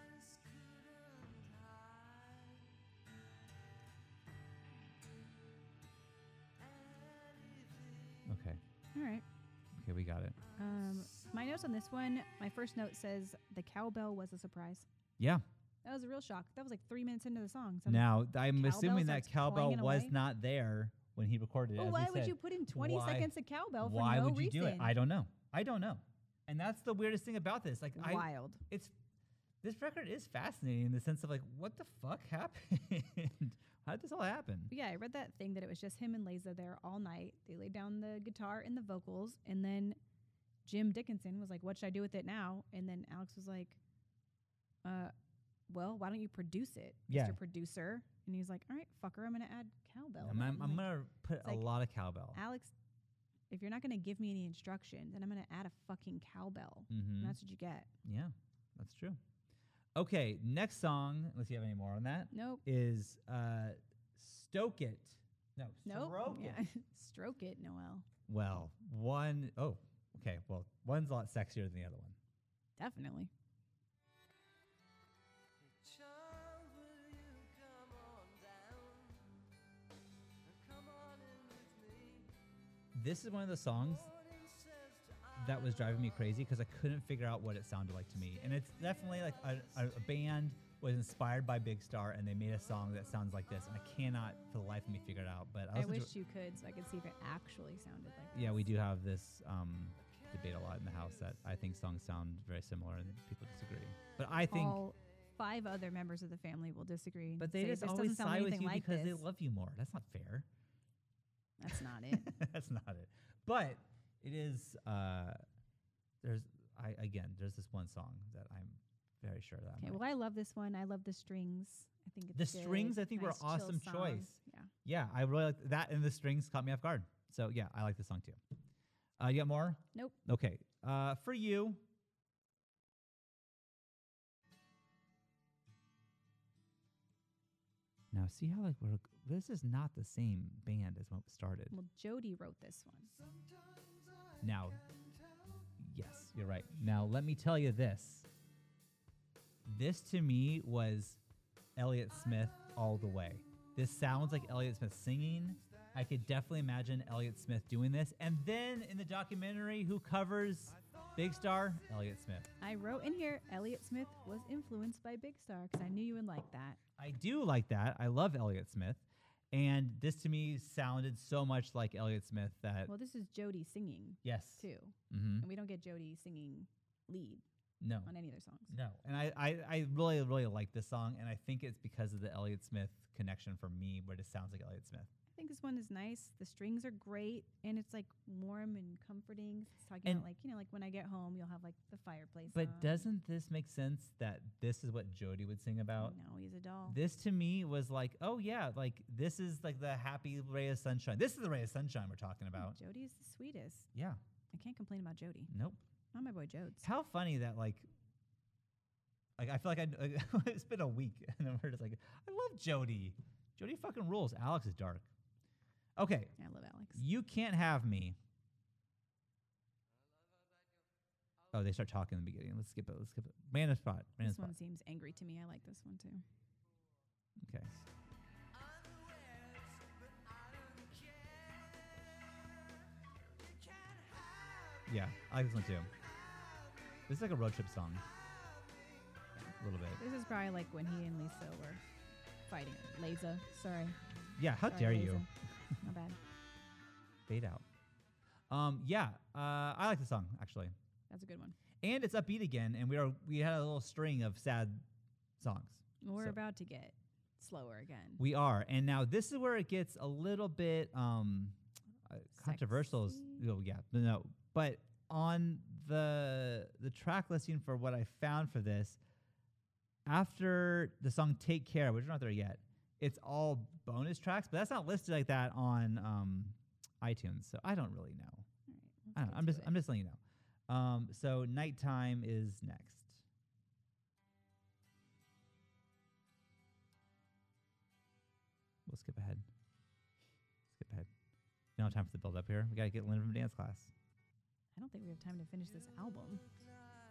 Okay. All right. Okay, we got it. My notes on this one, my first note says the cowbell was a surprise. Yeah. That was a real shock. That was like 3 minutes into the song. So Now I'm cowbell assuming that starts cowbell clanging was away. not there when he recorded it. well, as why we would said. you put in 20 Why- seconds of cowbell for Why no would you reason? do it? I don't know. And that's the weirdest thing about this. Like, Wild. this record is fascinating in the sense of like, what the fuck happened? How did this all happen? But yeah, I read that thing that it was just him and Leza there all night. They laid down the guitar and the vocals, and then Jim Dickinson was like, "What should I do with it now?" And then Alex was like, well, why don't you produce it, Yeah. Mr. Producer?" And he's like, "All right, fucker, I'm gonna add cowbell." I'm, then." I'm like, gonna put it's a like, lot of cowbell. Alex, if you're not gonna give me any instructions, then I'm gonna add a fucking cowbell. Mm-hmm. And that's what you get. Yeah, that's true. Okay, next song, unless you have any more on that, Nope. is Stoke It. No, Nope. Stroke Yeah. It. Stroke it, Noel. Well, okay. Well, one's a lot sexier than the other one. Definitely. Child, will you come on down and come on in with me? This is one of the songs Morning says to that was driving me crazy because I couldn't figure out what it sounded like to me. And it's definitely like a band was inspired by Big Star and they made a song that sounds like this. And I cannot for the life of me figure it out. But I listened to wish you could, so I could see if it actually sounded like Yeah, this. we do have this debate a lot in the house that I think songs sound very similar and people disagree. But I think, All 5 other members of the family will disagree. and but they say, just "This always doesn't sound side with anything you like because they this." love you more. That's not fair. That's not it. That's not it. But it is. There's this one song that I'm very sure that. Okay, well, I love this one. I love the strings. I think it's The good. strings, I think, were Nice, an chill awesome song. choice. Yeah. Yeah, I really like that, and the strings caught me off guard. So yeah, I like this song too. You got more? Nope. Okay. For you. Now see how like this is not the same band as when it started. Well, Jody wrote this one. Now, yes, you're right. Now let me tell you this. This to me was Elliott Smith all the way. This sounds like Elliott Smith singing. I could definitely imagine Elliott Smith doing this. And then in the documentary, who covers Big Star? Elliott Smith. I wrote in here, Elliott Smith was influenced by Big Star because I knew you would like that. I do like that. I love Elliott Smith. And this to me sounded so much like Elliott Smith that, Well, this is Jody singing yes. too, Mm-hmm. and we don't get Jody singing lead No. on any of their songs. No. And I really, really like this song. And I think it's because of the Elliott Smith connection for me where it sounds like Elliott Smith. I think this one is nice. The strings are great, and it's like warm and comforting. It's talking And- about like like when I get home, you'll have like the fireplace. But on. doesn't this make sense that this is what Jody would sing about? No, he's a doll. This to me was like, oh yeah, like this is like the happy ray of sunshine. This is the ray of sunshine we're talking about. Jody's the sweetest. Yeah. I can't complain about Jody. Nope. Not my boy Jodes. How funny that like I feel like it's been a week and I'm just like, I love Jody. Jody fucking rules. Alex is dark. Okay. I love Alex. You Can't Have Me. Oh, they start talking in the beginning. Let's skip it. Man of spot. Man of This spot. one seems angry to me. I like this one too. Okay. Yeah, I like this one too. This is like a road trip song. A little bit. This is probably like when he and Lisa were fighting. Leza, sorry. Yeah, how Sorry, dare Leza. you? My bad. Fade out. I like the song actually. That's a good one. And it's upbeat again, and we had a little string of sad songs. We're So- about to get slower again. We are, and now this is where it gets a little bit controversial. Sexy? Oh yeah, no, but on the track listing for what I found for this, after the song "Take Care," which we're not there yet, it's all bonus tracks, but that's not listed like that on iTunes. So I don't really know. All right, I don't know. I'm just letting you know. So "Nighttime" is next. We'll skip ahead. Skip ahead. We don't have time for the build up here. We gotta get Lynn from dance class. I don't think we have time to finish this album.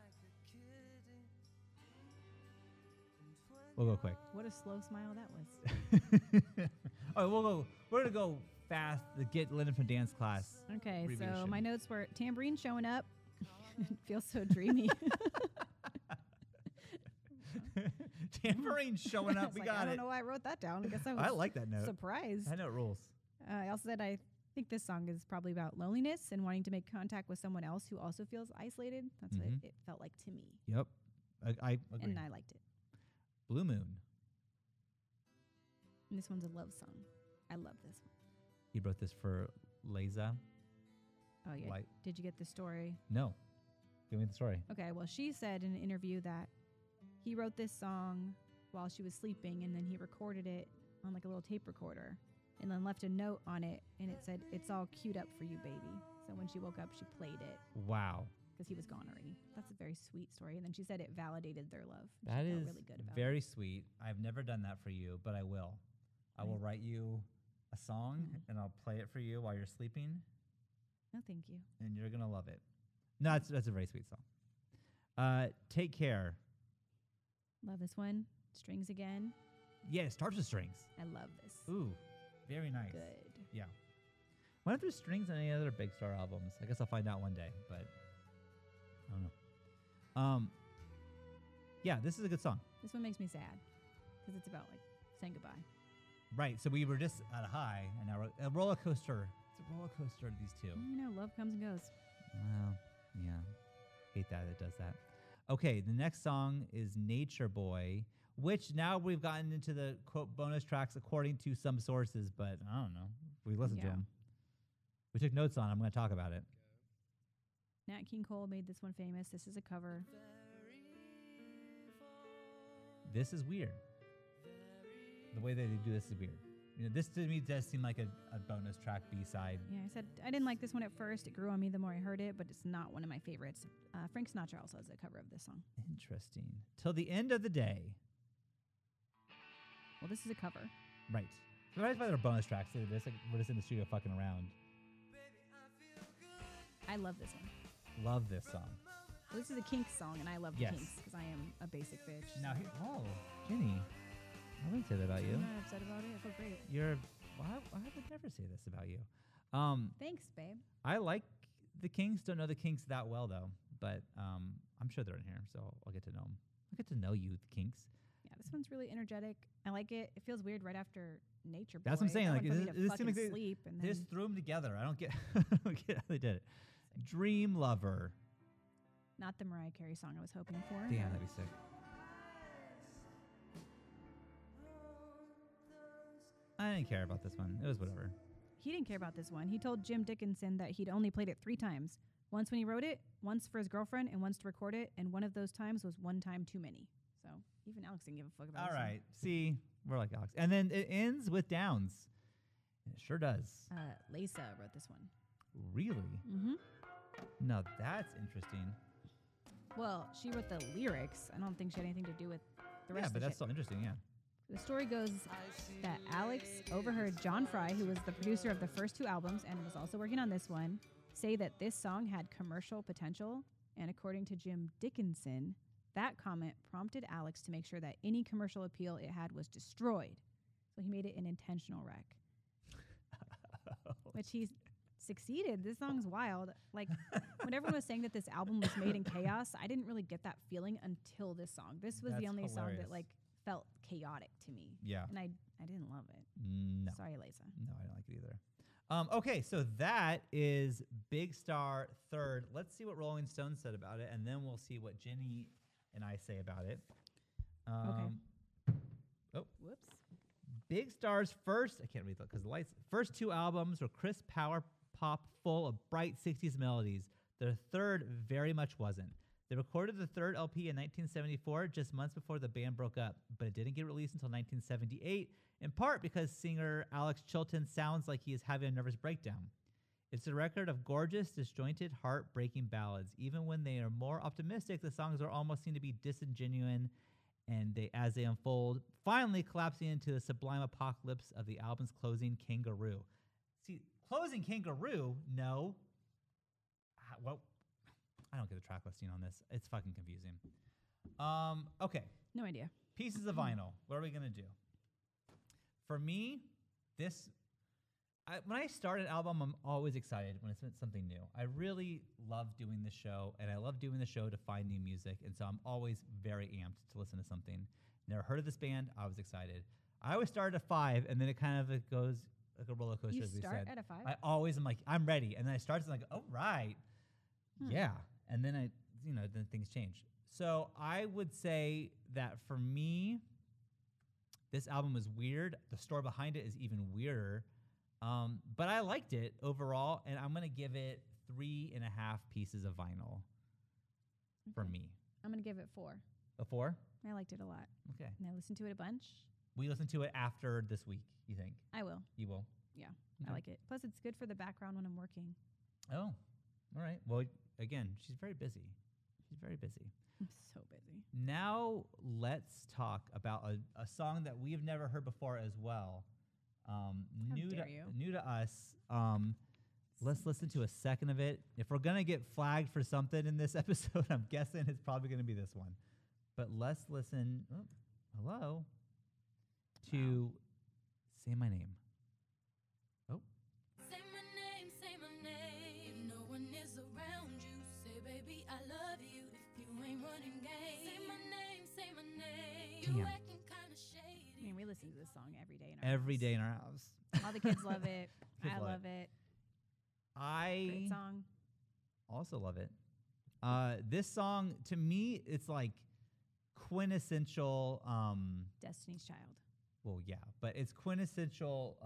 We'll go quick. What a slow smile that was. Oh, we'll go. We're gonna go fast to get Linda from dance class. Okay, so Revolution. my notes were tambourine showing up. It feels so dreamy. Tambourine showing up. It's We like, got I it. don't know why I wrote that down. I guess I was I like that note. surprised. I know it rules. I also said I think this song is probably about loneliness and wanting to make contact with someone else who also feels isolated. That's what Mhm. it felt like to me. Yep. I agree. And I liked it. Blue Moon. And this one's a love song. I love this one. He wrote this for Leza. Oh, yeah. Like, Did you get the story? no. Give me the story. Okay, well, she said in an interview that he wrote this song while she was sleeping, and then he recorded it on like a little tape recorder and then left a note on it, and it said, "It's all queued up for you, baby." So when she woke up, she played it Wow. because he was gone already. That's a very sweet story. And then she said it validated their love. She That felt is really good about very sweet. I've never done that for you, but I will. I will write you a song Mhm. and I'll play it for you while you're sleeping, it. No, thank you. and you're gonna love it. No, that's a very sweet song. Take Care. Love this one. Strings again. Yeah, it starts with strings. I love this. Ooh, very nice. Good. Yeah. Wonder if there's strings on any other Big Star albums. I guess I'll find out one day, but I don't know. Yeah, this is a good song. This one makes me sad because it's about like saying goodbye. Right. So we were just at a high, and now we're a roller coaster. It's a roller coaster of these two. You know, love comes and goes. Well, yeah. Hate that it does that. Okay, the next song is Nature Boy, which now we've gotten into the quote bonus tracks according to some sources, but I don't know. We listened to Yeah. them. We took notes on. I'm going to talk about it. Nat King Cole made this one famous. This is a cover. This is weird. The way that they do this is weird. You know, this to me does seem like a bonus track B-side. Yeah, I said I didn't like this one at first. It grew on me the more I heard it, but it's not one of my favorites. Frank Sinatra also has a cover of this song. Interesting. Till the End of the Day. Well, this is a cover. Right. Surprised by their bonus tracks. They're just like, we're just in the studio fucking around. I love this one. Love this song. Well, this is a Kinks song, and I love Yes. the Kinks because I am a basic bitch. Now, oh, Jenny, I wouldn't say that about you. I'm not upset about it. I feel great. You're, well, I would never say this about you. Thanks, babe. I like the Kinks. Don't know the Kinks that well though, but I'm sure they're in here, so I'll get to know them. I'll get to know you, the Kinks. Yeah, this one's really energetic. I like it. It feels weird right after Nature Boy. That's what I'm saying, That like, one put me it to seemed fucking like they- sleep, and They then just threw them together. I don't get, I don't get how they did it. Dream Lover. not the Mariah Carey song I was hoping for. Damn, that'd be sick. I didn't care about this one. It was whatever. He didn't care about this one. He told Jim Dickinson that he'd only played it 3 times. Once when he wrote it, once for his girlfriend, and once to record it. And one of those times was one time too many. So even Alex didn't give a fuck about All this one. right. See, we're like Alex. And then it ends with Downs. It sure does. Lisa wrote this one. Really? Mm-hmm. No, that's interesting. Well, she wrote the lyrics. I don't think she had anything to do with the rest Yeah, of but the that's shit. still interesting, yeah. The story goes that Alex overheard John Fry, who was the producer of the first 2 albums and was also working on this one, say that this song had commercial potential. And according to Jim Dickinson, that comment prompted Alex to make sure that any commercial appeal it had was destroyed. So he made it an intentional wreck, which he succeeded. This song's wild. Like, when everyone was saying that this album was made in chaos, I didn't really get that feeling until this song. This was the That's only song hilarious. that, like, felt chaotic to me. Yeah. And I didn't love it. No. Sorry, Lisa. No, I don't like it either. Okay, so that is Big Star third. Let's see what Rolling Stone said about it, and then we'll see what Jenny and I say about it. Oh, Whoops. Big Star's first, I can't read that because the lights, first 2 albums were crisp power pop full of bright 60s melodies. Their third very much wasn't. They recorded the third LP in 1974, just months before the band broke up, but it didn't get released until 1978, in part because singer Alex Chilton sounds like he is having a nervous breakdown. It's a record of gorgeous, disjointed, heartbreaking ballads. Even when they are more optimistic, the songs are almost seem to be disingenuine, and as they unfold, finally collapsing into the sublime apocalypse of the album's closing, Kangaroo. See, closing Kangaroo, no. Well, I don't get the track listing on this. It's fucking confusing. Okay. No idea. Pieces of vinyl. What are we gonna do? For me, when I start an album, I'm always excited when it's something new. I really love doing the show, and I love doing the show to find new music, and so I'm always very amped to listen to something. Never heard of this band. I was excited. I always start at 5, and then it kind of goes like a roller coaster, You as we start said. at a 5? I always am like, I'm ready, and then I start and like, oh right, yeah, and then then things change. So I would say that for me, this album was weird. The story behind it is even weirder, but I liked it overall, and I'm gonna give it 3.5 pieces of vinyl for Okay. me. I'm going to give it 4. A 4? I liked it a lot. Okay. And I listened to it a bunch. We listen to it after this week. You think I will. you will? Yeah. Okay. I like it. Plus, it's good for the background when I'm working. Oh, all right. Well, again, she's very busy. She's very busy. I'm so busy. Now let's talk about a song that we've never heard before as well. New dare you. new to us. Let's listen to a second of it. If we're gonna get flagged for something in this episode, I'm guessing it's probably gonna be this one. But let's listen. Oh, hello. To Say My Name. Oh, Say my name. No one is around you. Say, baby, I love you. If you ain't running game. Say my name. Damn. You acting kinda shady. I mean, we listen to this song every day in our every house. day in our house. All the kids love it. Kids I love love it. I Great song. also love it. This song, to me, it's like quintessential. Destiny's Child. Well, yeah, but it's quintessential,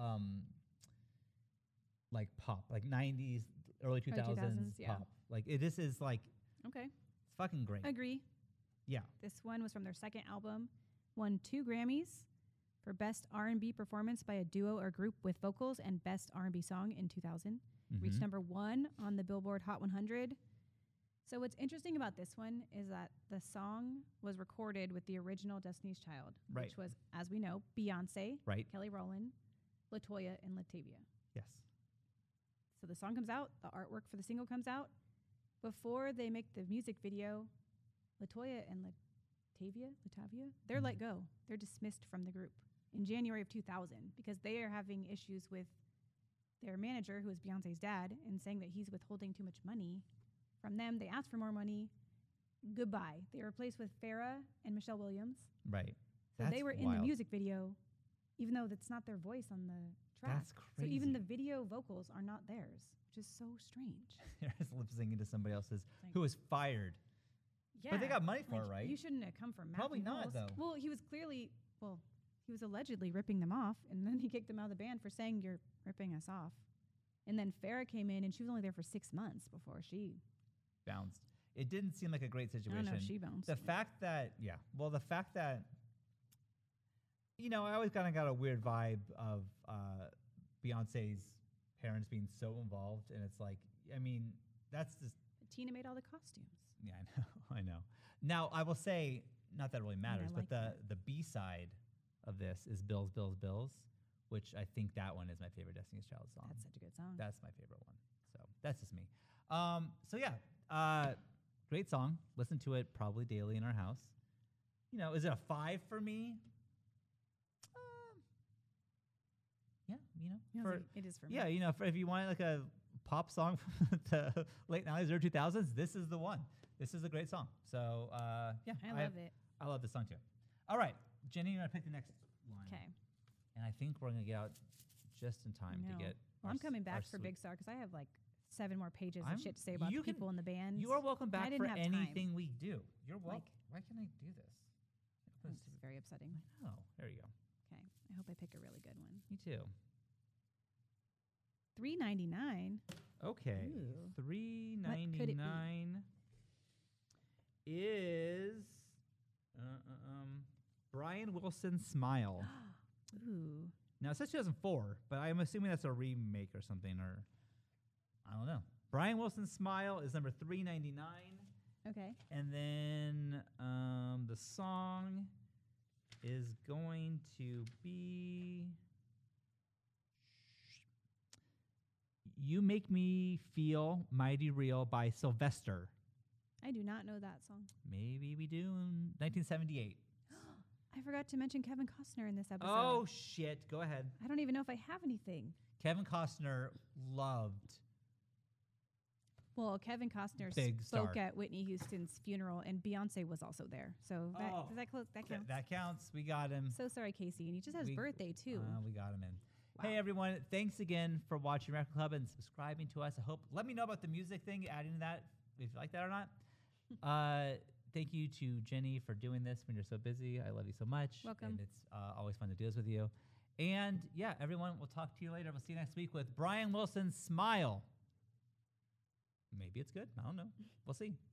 like pop, like 90s, early 2000s, 2000s, yeah. pop. Like this is like Okay. it's fucking great. Agree. Yeah, This one was from their second album. Won 2 Grammys for Best R&B Performance by a Duo or Group with Vocals and Best R&B Song in 2000. Reached Mhm. number 1 on the Billboard Hot 100. So what's interesting about this one is that the song was recorded with the original Destiny's Child, Right. which was, as we know, Beyonce, right. Kelly Rowland, LaToya, and Latavia. Yes. So the song comes out, the artwork for the single comes out. Before they make the music video, LaToya and Latavia, they're let go. They're dismissed from the group in January of 2000 because they are having issues with their manager, who is Beyonce's dad, and saying that he's withholding too much money from them. They asked for more money. Goodbye. They were replaced with Farrah and Michelle Williams. Right. So they were in the music video, even though that's not their voice on the track. That's So even the crazy. video vocals are not theirs, which is so strange. They're just lip syncing to somebody else's Like- who was fired. Yeah. But they got money for like, it, right? You shouldn't have come from Probably Matthew not, Knowles. though. Well, he was allegedly ripping them off, and then he kicked them out of the band for saying you're ripping us off. And then Farrah came in, and she was only there for 6 months before she. Bounced. It didn't seem like a great I situation. don't know if she bounced. The fact that, the fact that, I always kind of got a weird vibe of Beyonce's parents being so involved, and it's like, I mean, that's just, Tina made all the costumes. yeah, I know, I know. Now, I will say, not that it really matters, like but that. the B-side of this is Bills, Bills, Bills, which I think that one is my favorite Destiny's Child song. That's such a good song. That's my favorite one. So that's just me. So yeah, great song. Listen to it probably daily in our house. Is it a 5 for me? Yeah, Yeah, for it is for me. yeah, if you want like a pop song from the late 90s or 2000s, this is the one. This is a great song. So yeah, I love it. I love this song too. All right, Jenny, you're gonna pick the next one. Okay. And I think we're gonna get out just in time to get. Well, our I'm s- coming our back for sweet- Big Star because I have like 7 more pages I'm- of shit to say about you the can- people in the band. You are welcome back didn't for have time. anything we do. You're welcome. Like- Why can't I do this? This is very upsetting. Oh, there you go. Okay. I hope I pick a really good one. Me too. $3.99. Okay. Ooh. $3.99 is Brian Wilson Smile. Ooh. Now it says 2004, but I'm assuming that's a remake or something, or I don't know. Brian Wilson Smile is number $3.99. Okay. And then the song is going to be You Make Me Feel Mighty Real by Sylvester. I do not know that song. Maybe we do in 1978. I've forgot to mention Kevin Costner in this episode. Oh shit! Go ahead. I don't even know if I have anything. Kevin Costner loved. Well, Kevin Costner Big spoke star. at Whitney Houston's funeral, and Beyonce was also there. So that Oh. does that close? That counts. That counts. We got him. So sorry, Casey, and he just had his We- birthday too. We got him in. Wow. Hey everyone! Thanks again for watching Record Club and subscribing to us. I hope. Let me know about the music thing. Adding to that, if you like that or not. Thank you to Jenny for doing this when you're so busy. I love you so much. Welcome. And it's always fun to do this with you. And yeah, everyone, we'll talk to you later. We'll see you next week with Brian Wilson's Smile. Maybe it's good. I don't know. We'll see.